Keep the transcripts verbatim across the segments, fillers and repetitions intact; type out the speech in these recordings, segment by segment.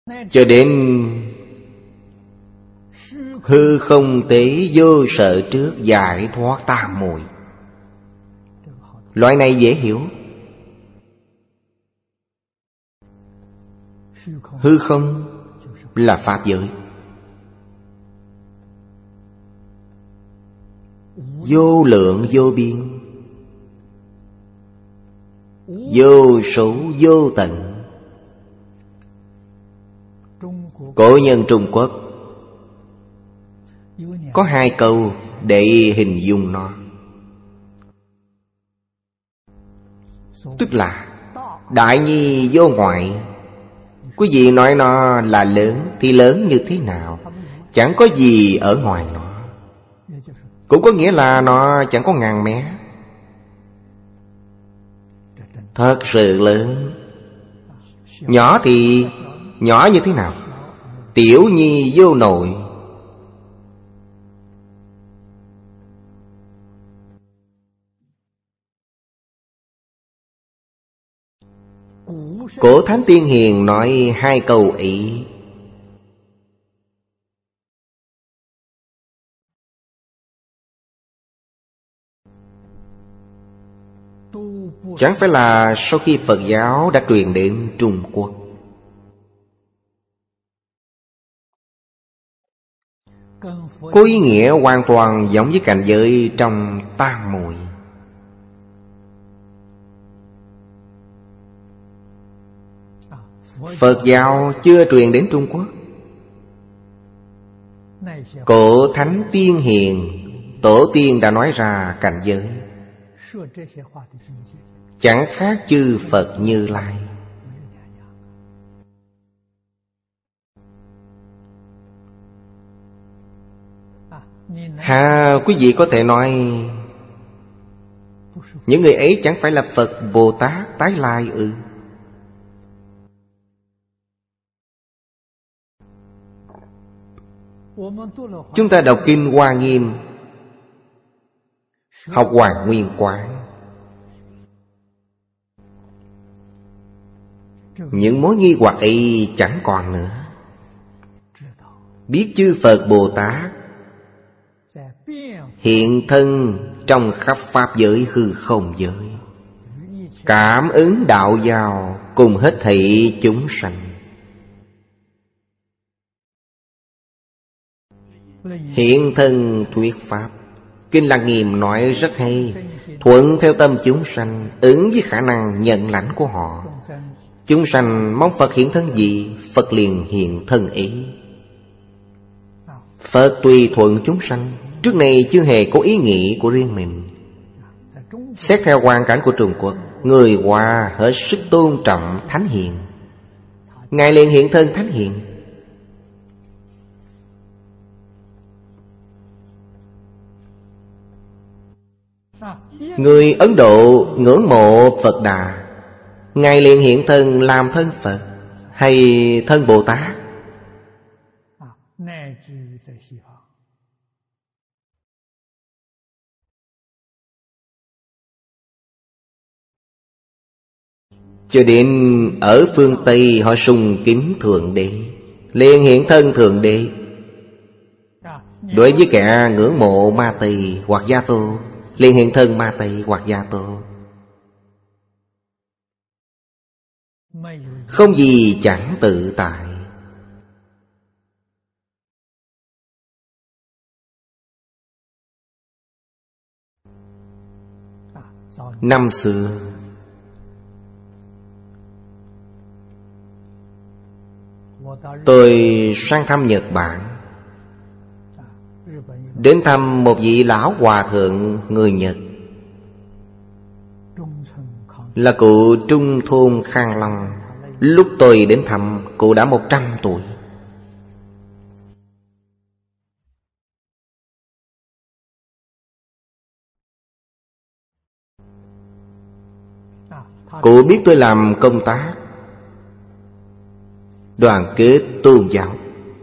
cho đến hư không tế vô sợ trước, giải thoát tam muội. Loại này dễ hiểu. Hư không là pháp giới, vô lượng vô biên, vô số vô tận. Cổ nhân Trung Quốc có hai câu để hình dung nó. Tức là đại nhi vô ngoại. Quý vị nói nó là lớn thì lớn như thế nào? Chẳng có gì ở ngoài nó. Cũng có nghĩa là nó chẳng có ngàn mé. Thật sự lớn. Nhỏ thì nhỏ như thế nào? Tiểu nhi vô nội. Cổ Thánh Tiên Hiền nói hai câu ấy. Chẳng phải là sau khi Phật giáo đã truyền đến Trung Quốc, có ý nghĩa hoàn toàn giống với cảnh giới trong tam muội. Phật giáo chưa truyền đến Trung Quốc. Cổ Thánh Tiên Hiền, tổ tiên đã nói ra cảnh giới, chẳng khác chư Phật Như Lai. Ha, quý vị có thể nói những người ấy chẳng phải là Phật Bồ Tát tái lai ư? Chúng ta đọc Kinh Hoa Nghiêm, học Hoàng Nguyên Quán, những mối nghi hoặc ấy chẳng còn nữa. Biết chư Phật Bồ Tát hiện thân trong khắp pháp giới hư không giới, cảm ứng đạo giao cùng hết thảy chúng sanh. Hiện thân thuyết pháp. Kinh Lăng Nghiêm nói rất hay. Thuận theo tâm chúng sanh, ứng với khả năng nhận lãnh của họ. Chúng sanh mong Phật hiện thân gì, Phật liền hiện thân ấy. Phật tùy thuận chúng sanh, trước này chưa hề có ý nghĩ của riêng mình. Xét theo hoàn cảnh của Trung Quốc, người Hoa hết sức tôn trọng Thánh Hiền, Ngài liền hiện thân Thánh Hiền. Người Ấn Độ ngưỡng mộ Phật Đà, Ngài liền hiện thân làm thân Phật hay thân Bồ Tát. Cho đến ở phương Tây họ sùng kính Thượng Đế, liền hiện thân Thượng Đế. Đối với kẻ ngưỡng mộ Ma Tỳ hoặc Gia Tô, liền hiện thân Ma Tỳ hoặc Gia Tô. Không gì chẳng tự tại. Năm xưa tôi sang thăm Nhật Bản, đến thăm một vị lão hòa thượng người Nhật, là cụ Trung Thôn Khang Long. Lúc tôi đến thăm, cụ đã một trăm tuổi. Cụ biết tôi làm công tác đoàn kết tôn giáo,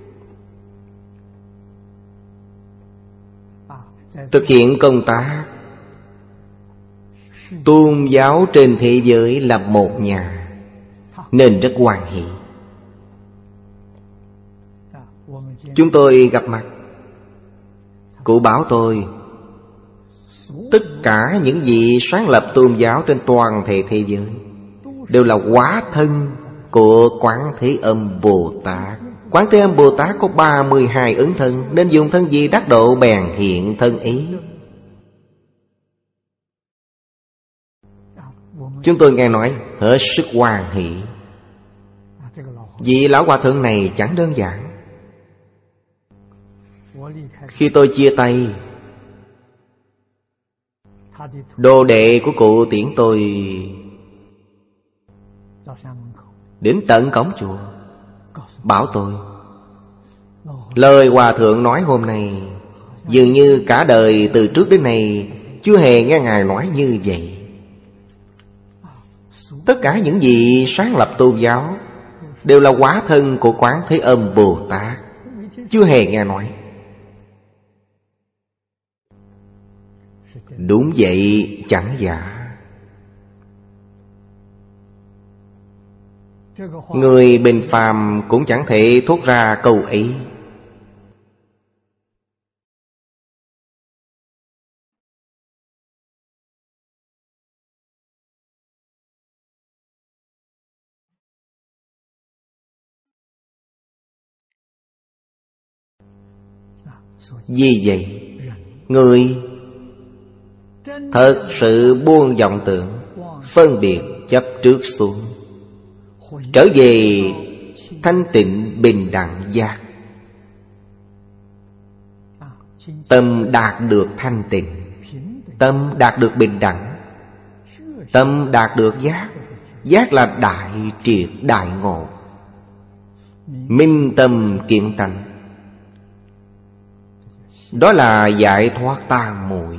thực hiện công tác tôn giáo trên thế giới lập một nhà, nên rất hoan hỷ. Chúng tôi gặp mặt, cụ bảo tôi tất cả những vị sáng lập tôn giáo trên toàn thể thế giới đều là hóa thân của Quán Thế Âm Bồ Tát. Quán Thế Âm Bồ Tát có ba mươi hai ứng thân, nên dùng thân gì đắc độ bèn hiện thân ấy. Chúng tôi nghe nói hết sức hoan hỷ. Vị lão hòa thượng này chẳng đơn giản. Khi tôi chia tay, đồ đệ của cụ tiễn tôi đến tận cổng chùa, bảo tôi lời hòa thượng nói hôm nay dường như cả đời từ trước đến nay chưa hề nghe ngài nói như vậy. Tất cả những vị sáng lập tôn giáo đều là hóa thân của Quán Thế Âm Bồ Tát, chưa hề nghe nói. Đúng vậy, chẳng giả. Người bình phàm cũng chẳng thể thốt ra câu ấy. Vì vậy, người thật sự buông vọng tưởng, phân biệt chấp trước xuống, trở về thanh tịnh bình đẳng giác. Tâm đạt được thanh tịnh, tâm đạt được bình đẳng, tâm đạt được giác. Giác là đại triệt đại ngộ, minh tâm kiện tánh. Đó là giải thoát tam muội.